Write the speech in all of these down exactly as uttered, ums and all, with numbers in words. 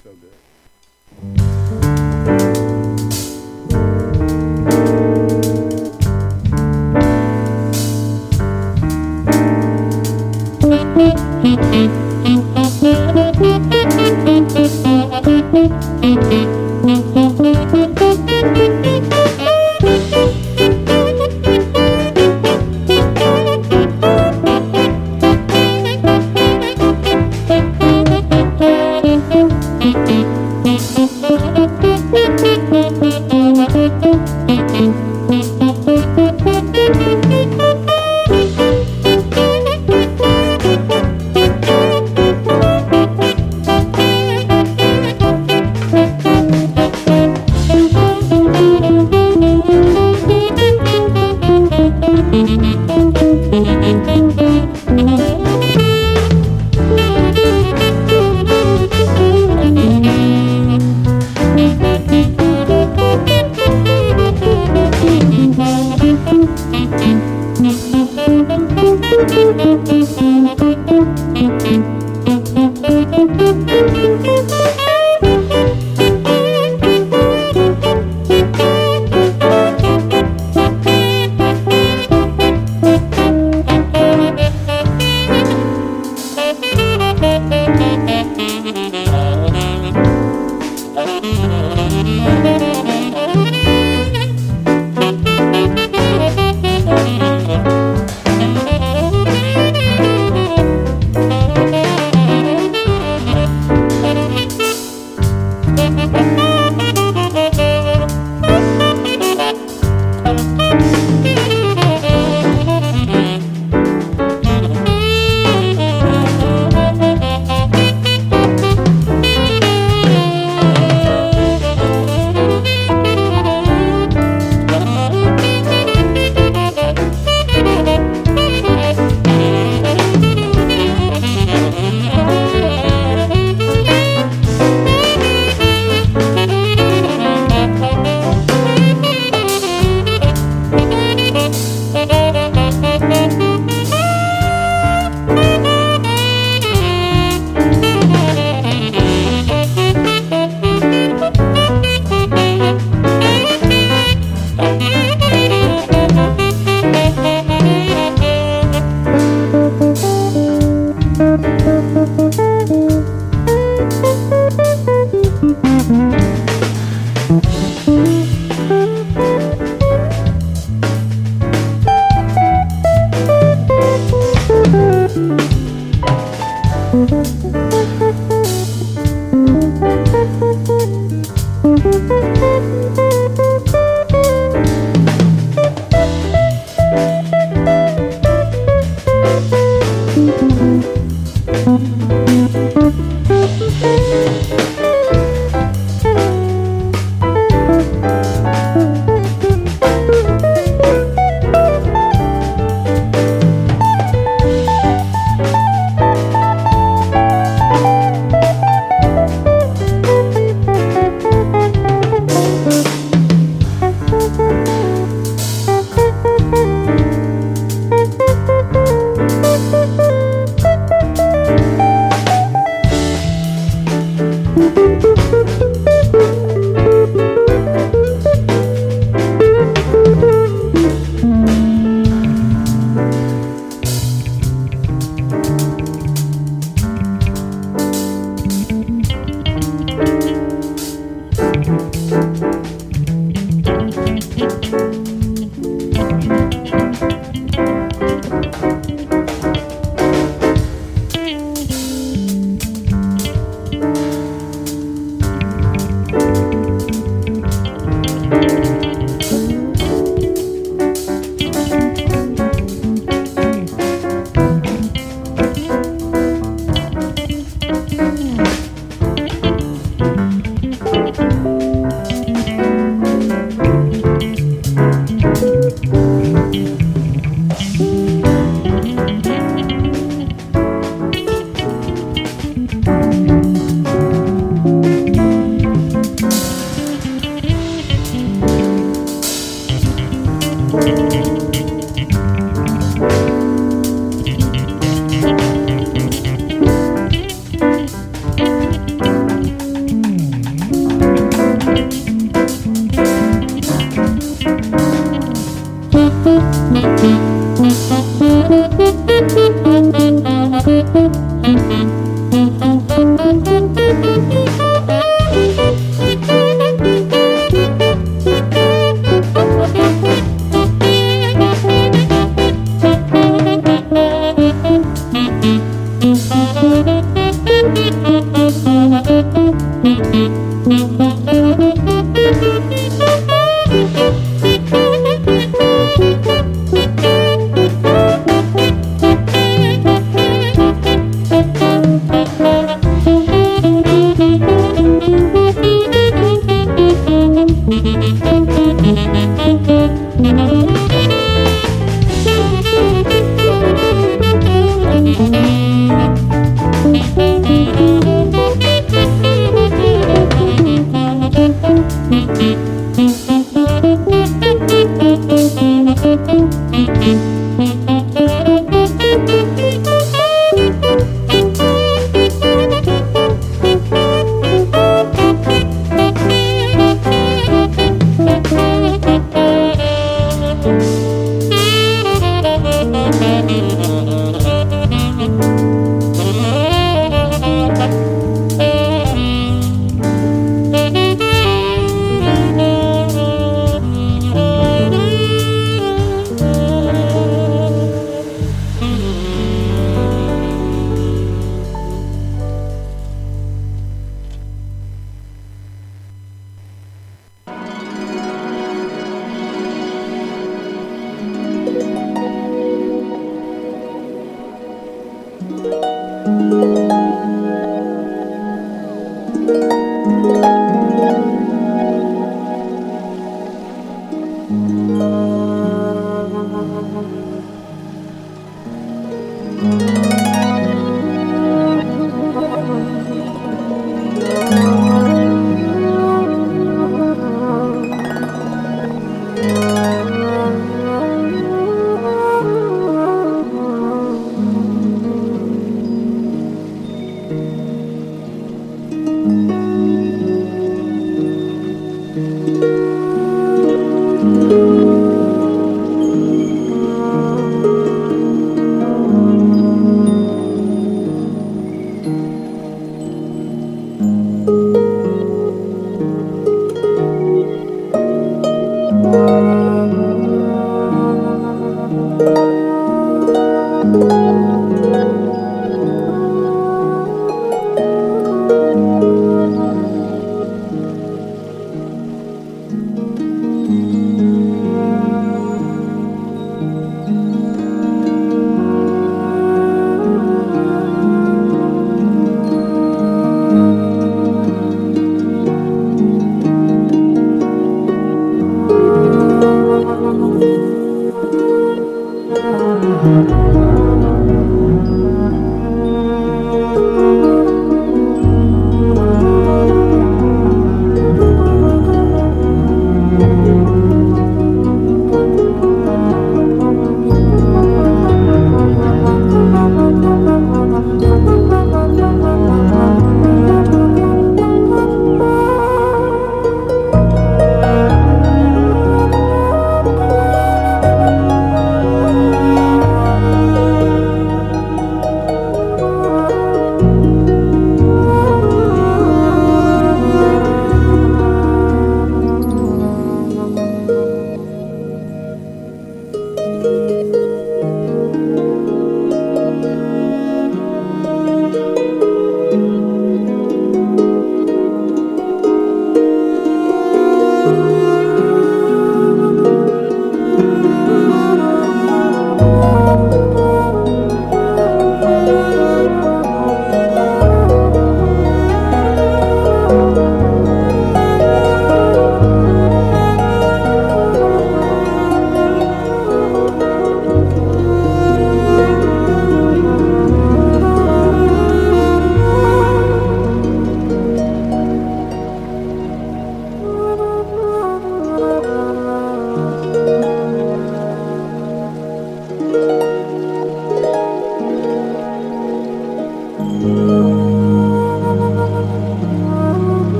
So good.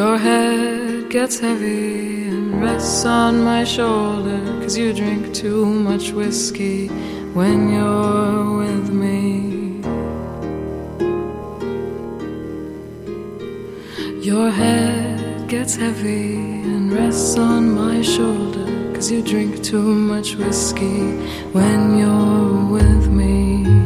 Your head gets heavy and rests on my shoulder, 'cause you drink too much whiskey when you're with me. Your head gets heavy and rests on my shoulder, 'cause you drink too much whiskey when you're with me.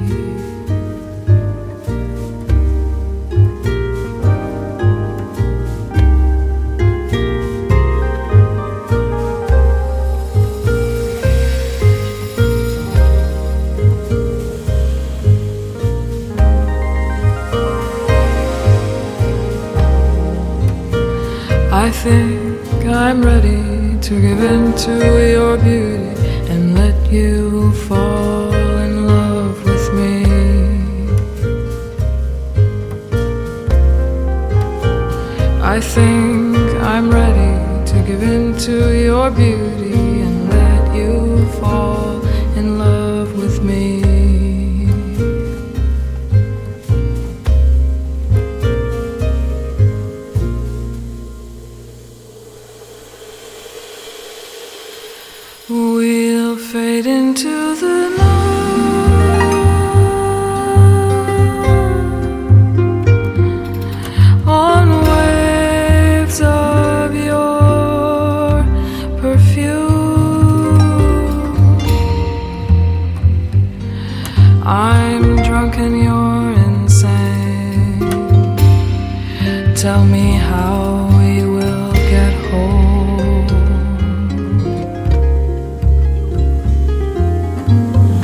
I think I'm ready to give in to your beauty and let you fall in love with me. I think I'm ready to give in to your beauty and let you fall in love with me. We'll fade into the night on waves of your perfume. I'm drunk and you're insane. Tell me how we will get home.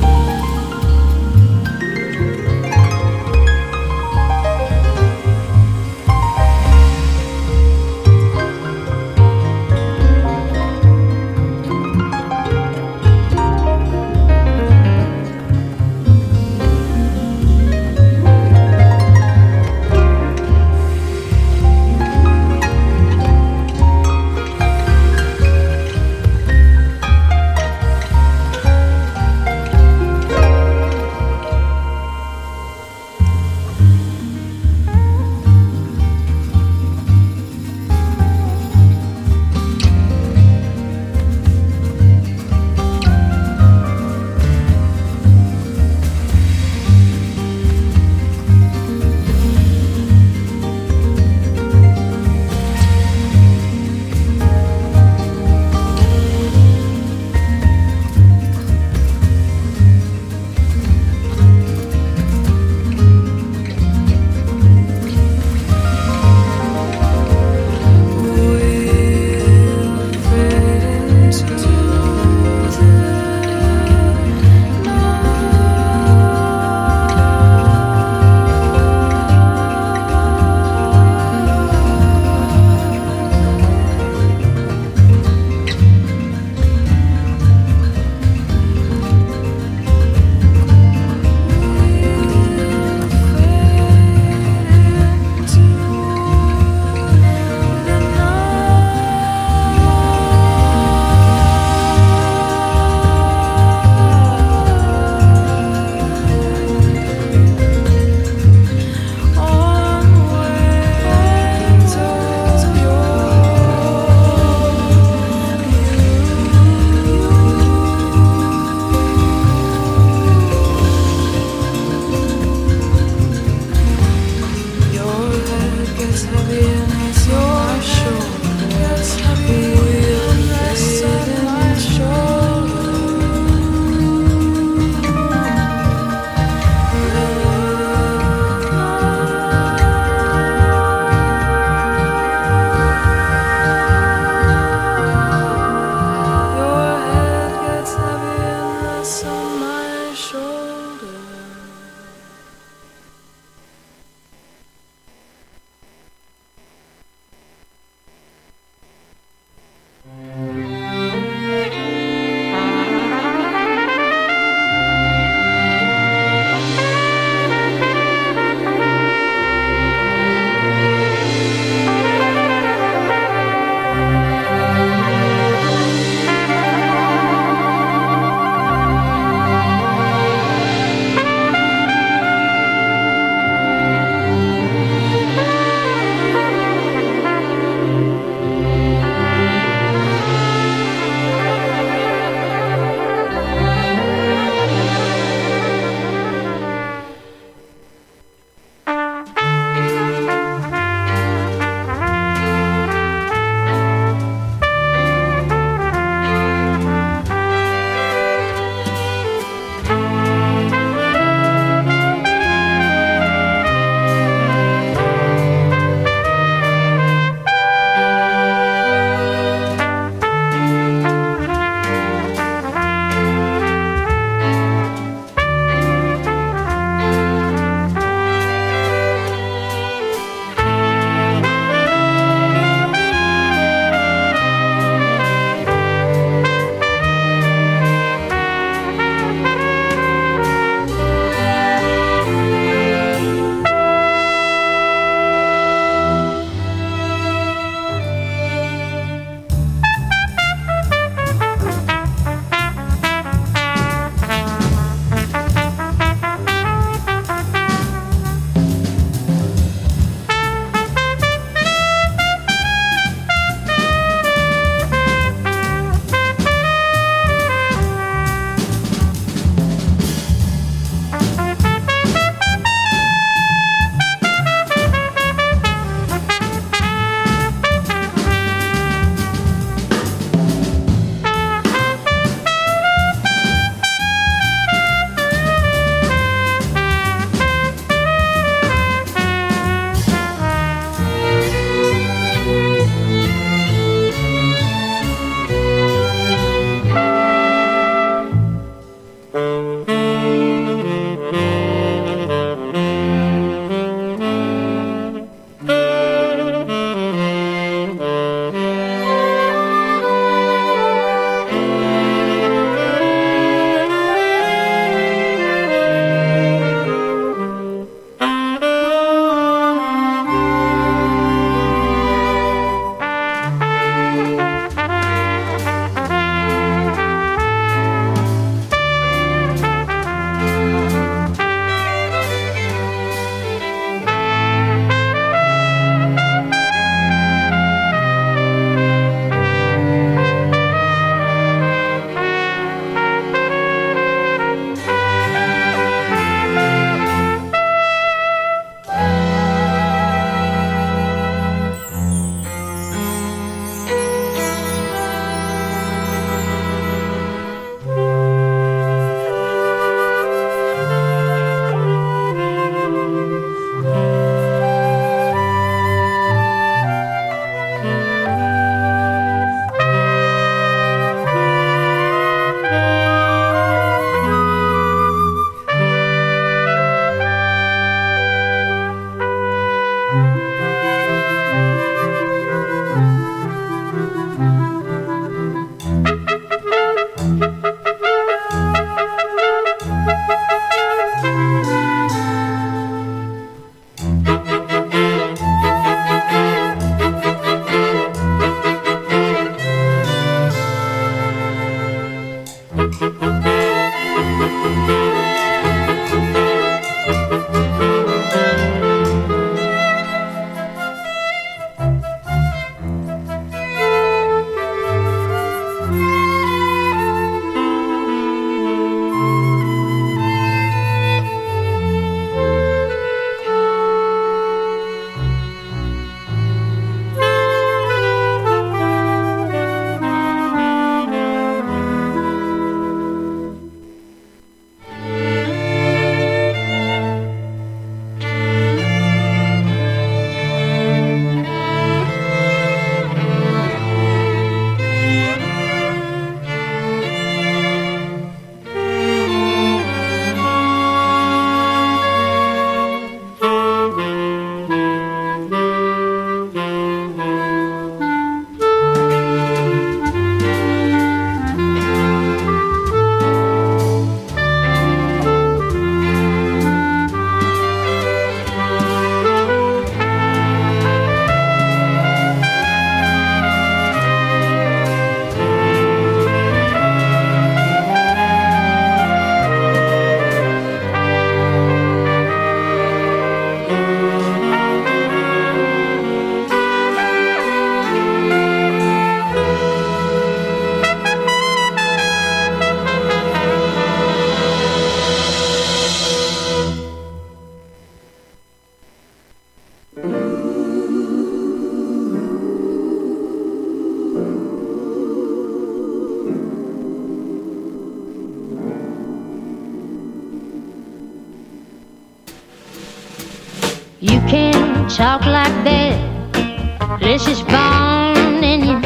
talk like that, this is born in you.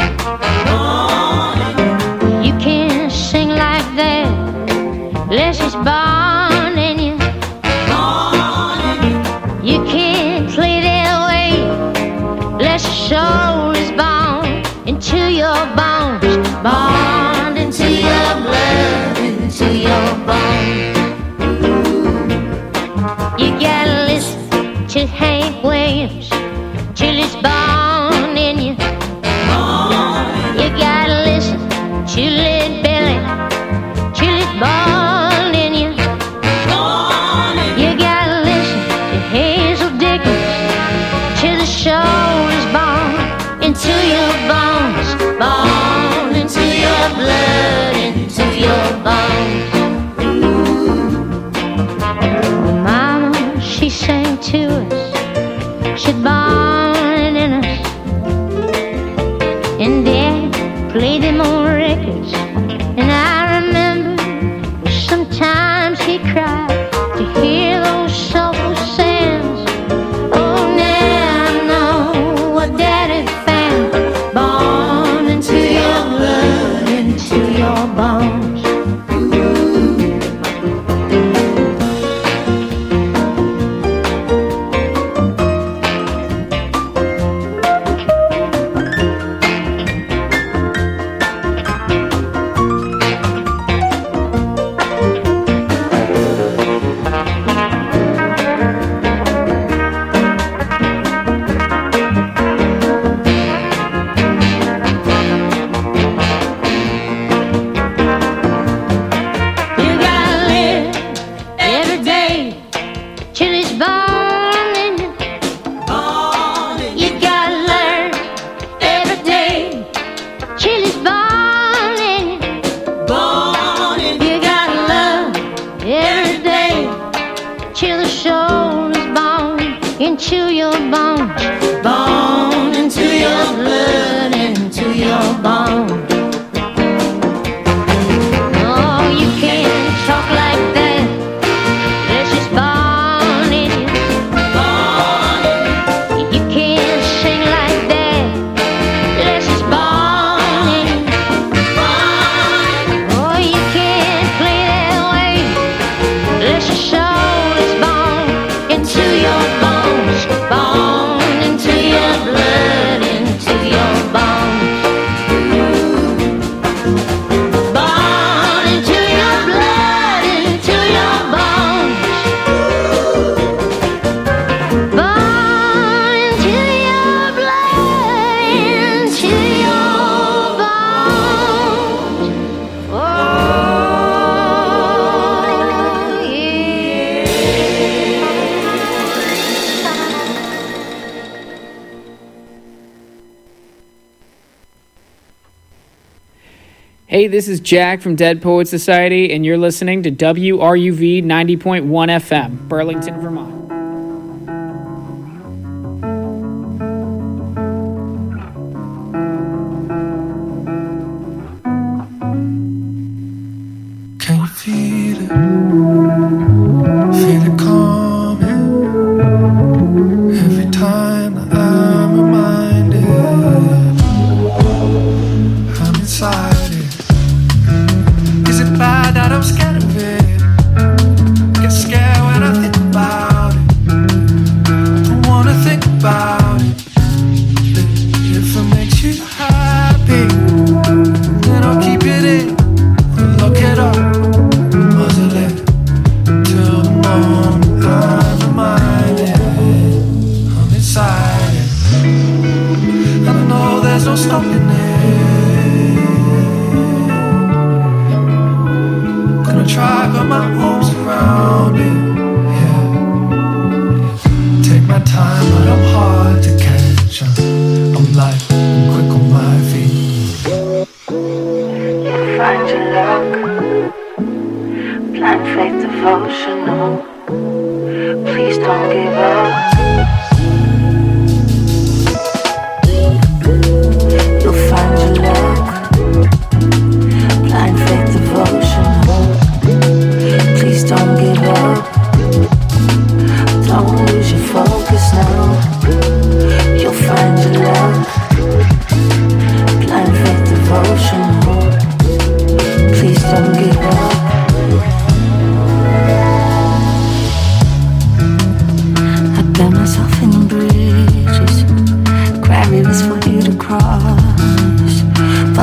You can't sing like that, this is born in you. You can't play that way, this soul is born into your bones, born into your blood, into your bones. You gotta listen to Hank Williams till it's born in you. You gotta listen to Led Belly till it's born in you. You gotta listen to Hazel Dickens till the soul is born into your bones, born into your blood, into your bones. She sang to us, she'd born in us, and Dad played them old records. And I remember sometimes he cried to hear those soulful sounds. Oh, now I know what Daddy found, born into your blood, into your bones. Hey, this is Jack from Dead Poets Society, and you're listening to W R U V ninety point one F M, Burlington, Vermont. Can you feel it? Feel it coming every time that I'm reminded I'm inside. Bad that I'm scared of it. Get scared when I think about it. Don't wanna think about it. If it makes you happy, then I'll keep it in and lock it up, muzzle it till the moment I'm reminded I'm inside it. And I know there's no stopping it. Try, but my arms around it, yeah. Take my time, but I'm hard to catch. I'm light, I'm quick on my feet. Find your luck, blind faith devotional. Please don't give up. You'll find your luck, blind faith devotional. Please don't give up. Don't lose your focus now.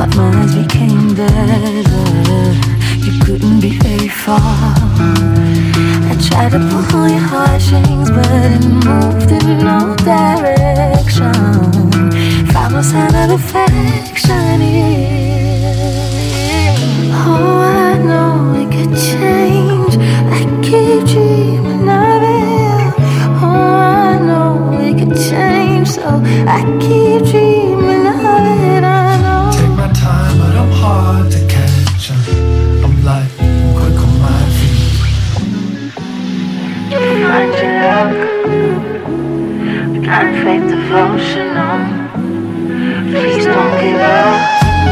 Thought my eyes became better. You couldn't be very far. I tried to pull on your heartstrings, but it moved in no direction. Found no sign of affection here. Oh, I know it could change. I keep dreaming of it. Oh, I know it could change, so I keep dreaming of it. I know. Take my time, but I'm hard to catch. I'm light, I'm quick on my feet. You find your luck, blind faith devotional. Please don't give up.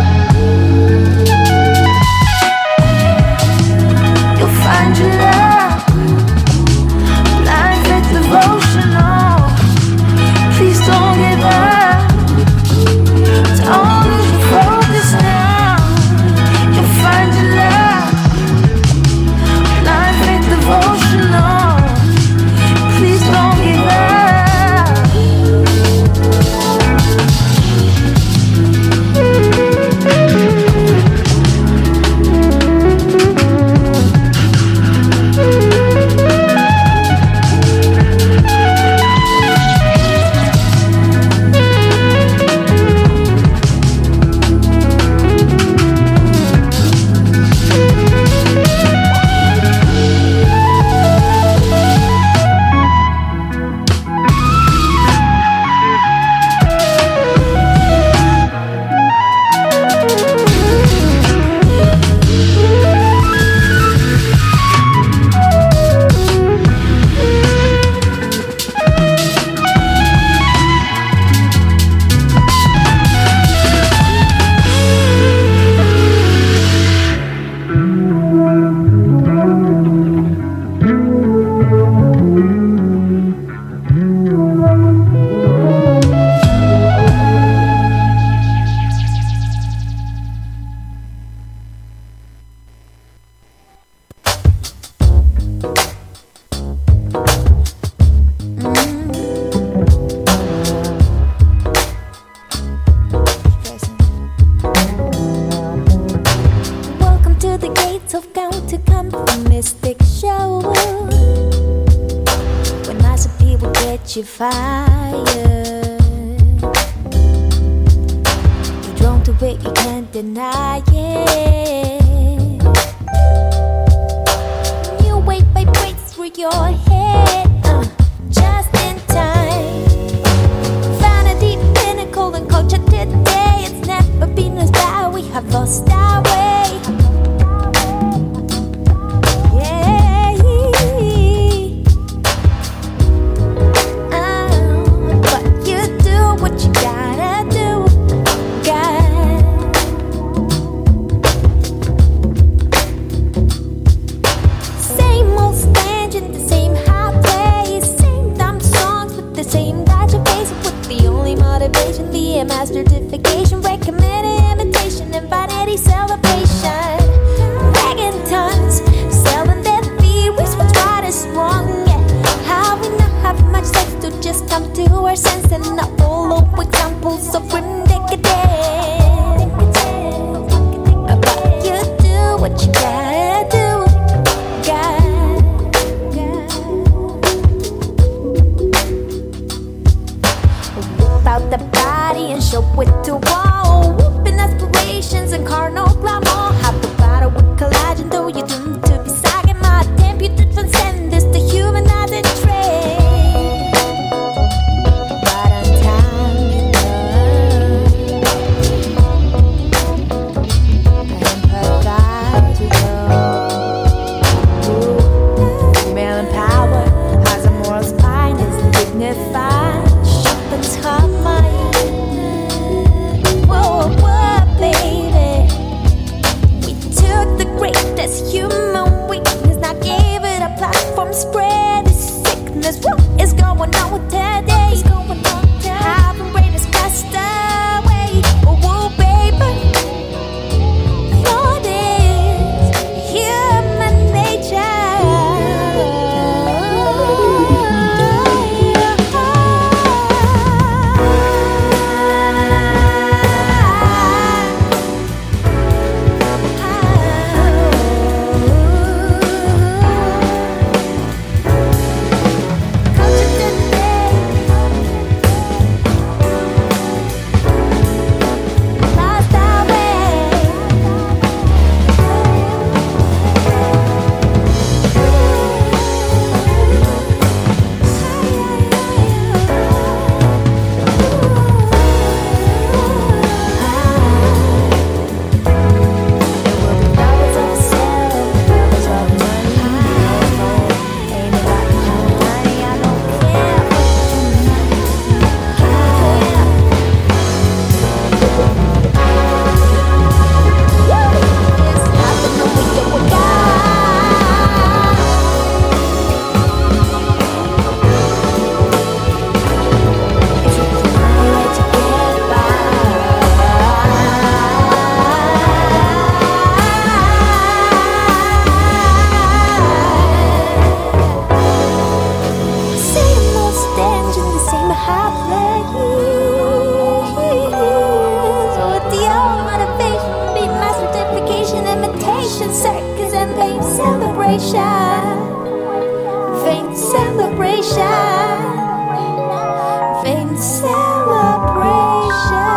You'll find your love, blind faith devotional. Please don't give up. Don't lose your focus now. You'll find your love, blind faith devotional. Please don't give up. You fired. You're drawn to it, you can't deny it. New wave vibrates through your head, uh, just in time. Found a deep pinnacle and culture today. It's never been as bad, we have lost our way. Master certification, recommended imitation, and vanity celebration. celebration, faint celebration, faint celebration.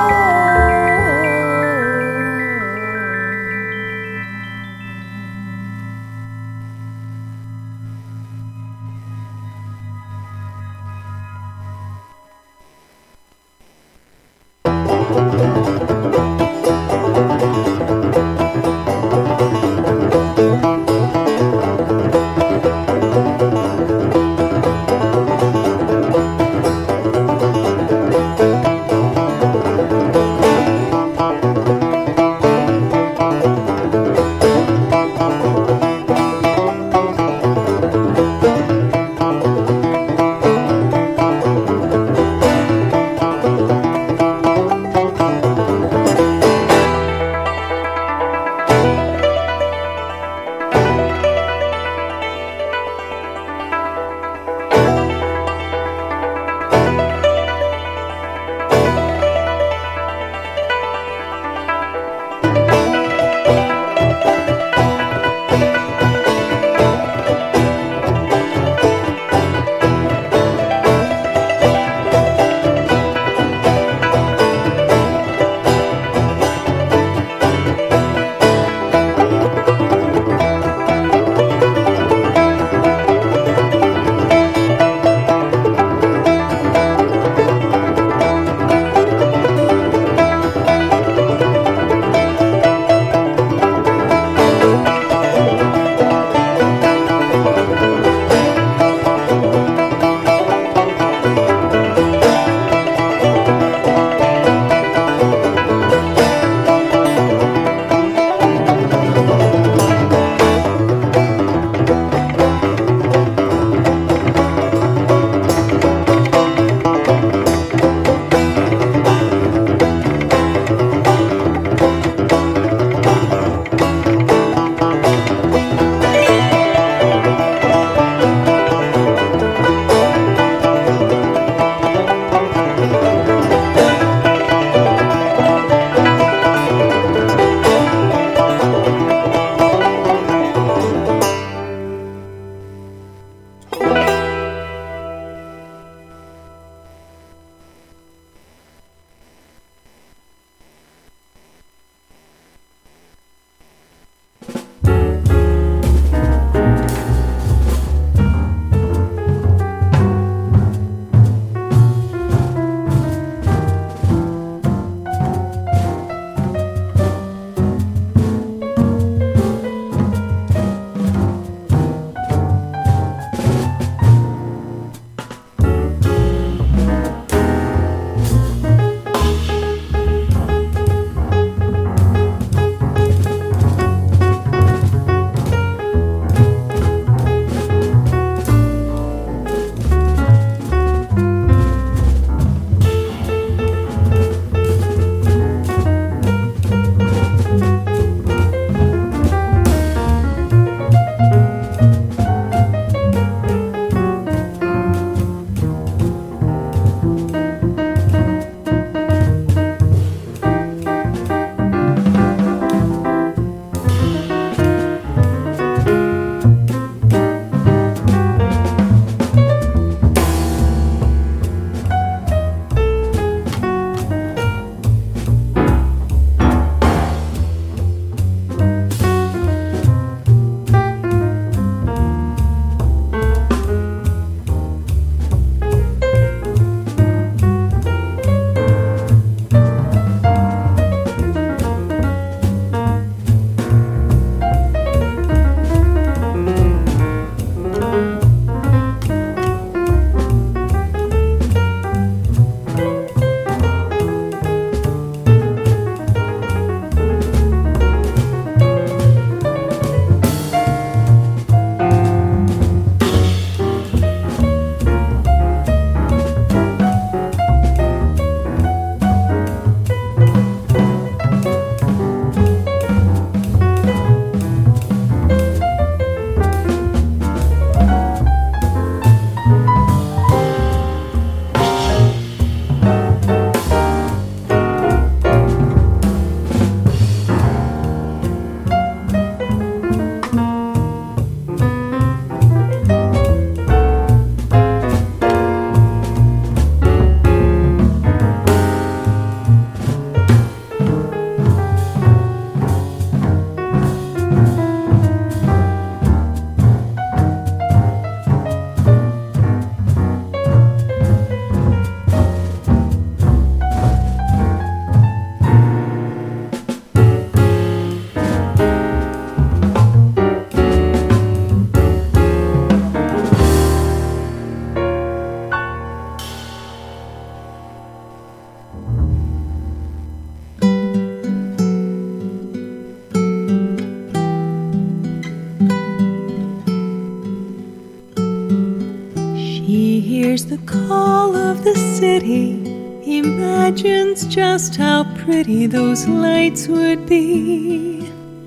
the city, imagines just how pretty those lights would be.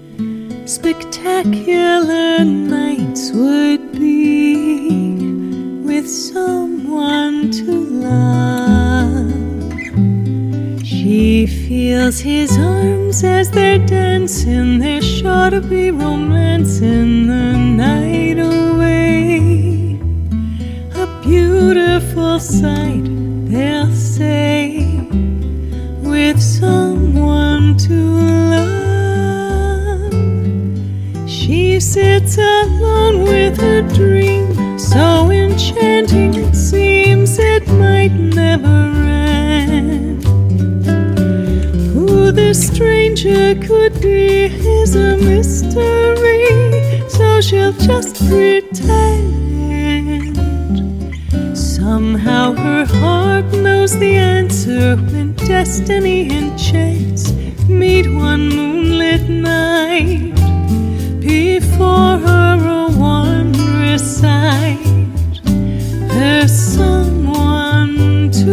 Spectacular nights would be with someone to love. She feels his arms as they're dancing. There's sure to be romance in the night away. A beautiful sight, they'll say, with someone to love. She sits alone with her dream, so enchanting it seems it might never end. Who this stranger could be is a mystery, so she'll just pretend. Somehow her heart knows the answer when destiny and chance meet one moonlit night. Before her a wondrous sight, there's someone to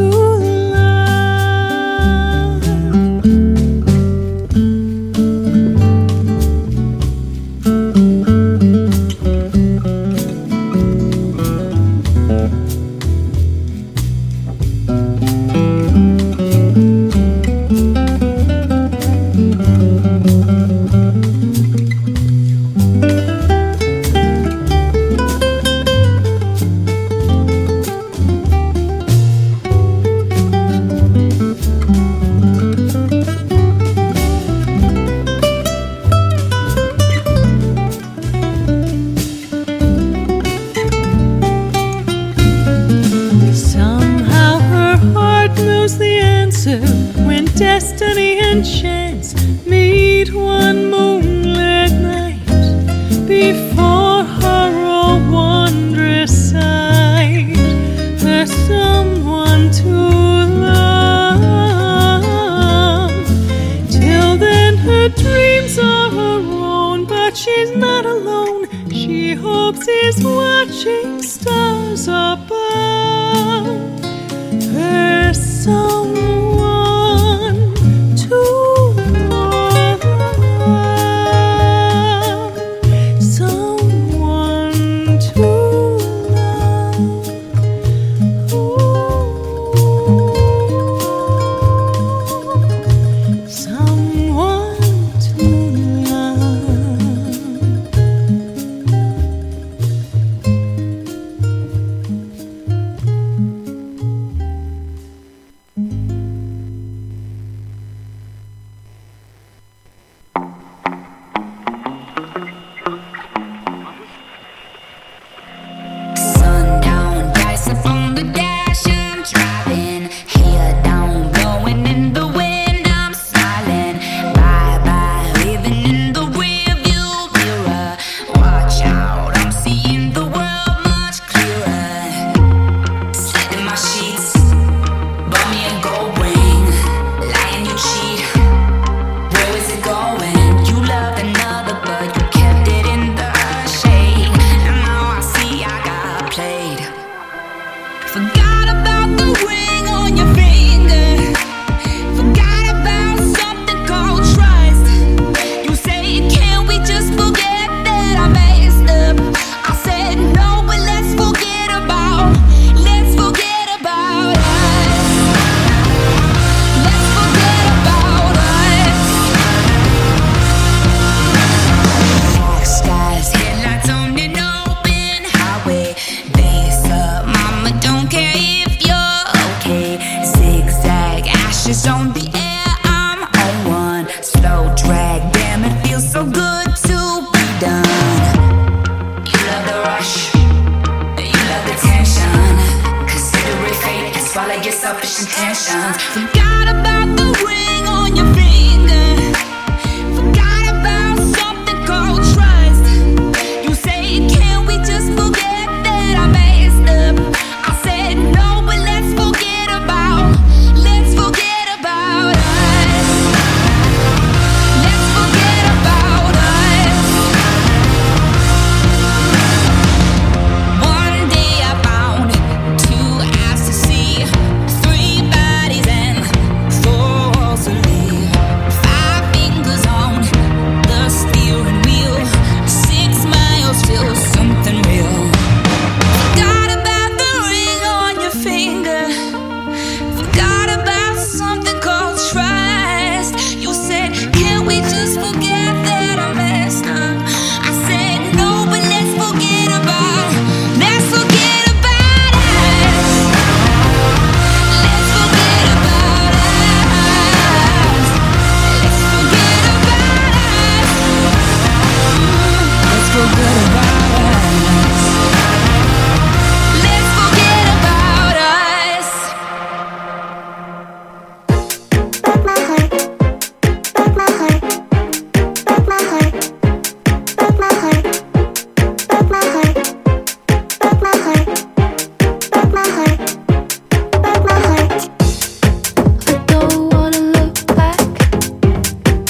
when destiny and chance meet one moonlit night. Before her a wondrous sight, there's someone to love. Till then her dreams are her own, but she's not alone. She hopes he's watching stars above. There's someone to love, someone to love. Ooh, someone to Swallow your selfish intentions. Forgot about the ring.